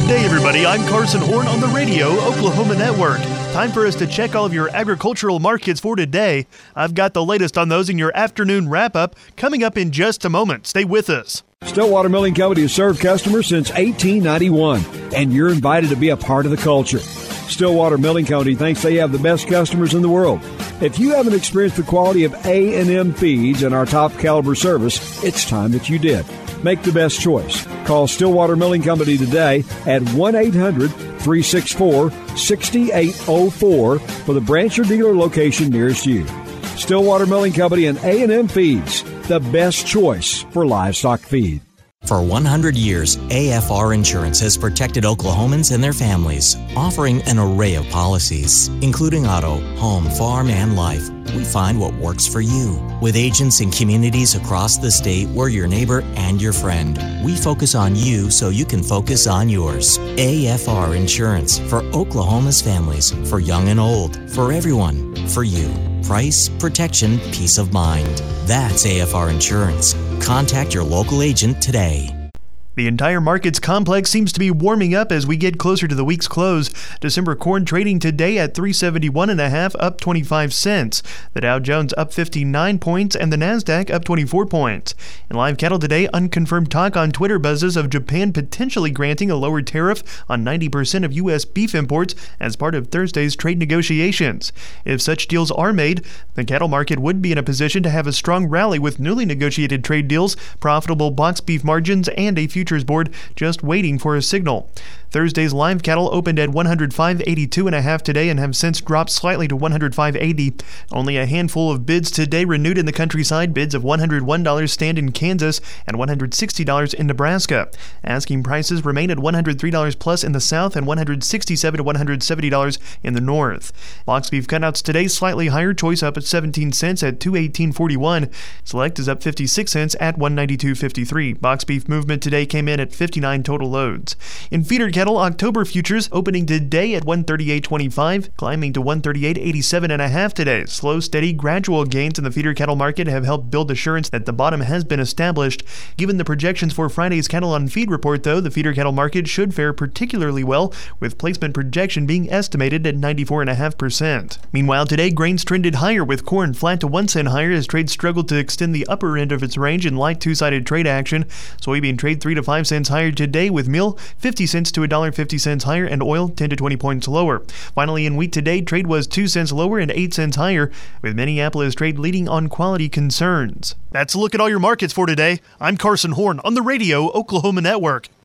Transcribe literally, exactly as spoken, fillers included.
day, everybody. I'm Carson Horn on the Radio Oklahoma Network. Time for us to check all of your agricultural markets for today. I've got the latest on those in your afternoon wrap-up coming up in just a moment. Stay with us. Stillwater Milling Company has served customers since eighteen ninety-one, and you're invited to be a part of the culture. Stillwater Milling Company thinks they have the best customers in the world. If you haven't experienced the quality of A and M feeds and our top caliber service, it's time that you did. Make the best choice. Call Stillwater Milling Company today at one eight hundred, three six four, six eight zero four for the branch or dealer location nearest you. Stillwater Milling Company and A and M Feeds, the best choice for livestock feed. For one hundred years, A F R Insurance has protected Oklahomans and their families, offering an array of policies, including auto, home, farm, and life. We find what works for you. With agents in communities across the state, we're your neighbor and your friend. We focus on you so you can focus on yours. A F R Insurance, for Oklahoma's families, for young and old, for everyone, for you. Price, protection, peace of mind. That's A F R Insurance. Contact your local agent today. The entire markets complex seems to be warming up as we get closer to the week's close. December corn trading today at three seventy-one and a half, up twenty-five cents. The Dow Jones up fifty-nine points and the Nasdaq up twenty-four points. In live cattle today, unconfirmed talk on Twitter buzzes of Japan potentially granting a lower tariff on ninety percent of U S beef imports as part of Thursday's trade negotiations. If such deals are made, the cattle market would be in a position to have a strong rally with newly negotiated trade deals, profitable box beef margins, and a future board just waiting for a signal. Thursday's live cattle opened at one hundred five eighty-two and a half today and have since dropped slightly to one hundred five eighty. Only a handful of bids today renewed in the countryside. Bids of one hundred one dollars stand in Kansas and one hundred sixty dollars in Nebraska. Asking prices remain at one hundred three dollars plus in the south and one hundred sixty-seven to one hundred seventy dollars in the north. Box beef cutouts today slightly higher. Choice up at seventeen cents at two eighteen forty-one. Select is up fifty-six cents at one ninety-two fifty-three. Box beef movement today came in at fifty-nine total loads. In feeder cattle, October futures opening today at one thirty-eight twenty-five, climbing to one thirty-eight eighty-seven and a half today. Slow, steady, gradual gains in the feeder cattle market have helped build assurance that the bottom has been established. Given the projections for Friday's cattle on feed report, though, the feeder cattle market should fare particularly well, with placement projection being estimated at ninety-four point five percent. Meanwhile, today grains trended higher, with corn flat to one cent higher as trade struggled to extend the upper end of its range in light two-sided trade action. Soybean trade three to five cents higher today, with meal fifty cents to one dollar fifty cents higher and oil ten to twenty points lower. Finally, in wheat today, trade was two cents lower and eight cents higher, with Minneapolis trade leading on quality concerns. That's a look at all your markets for today. I'm Carson Horn on the Radio Oklahoma Network.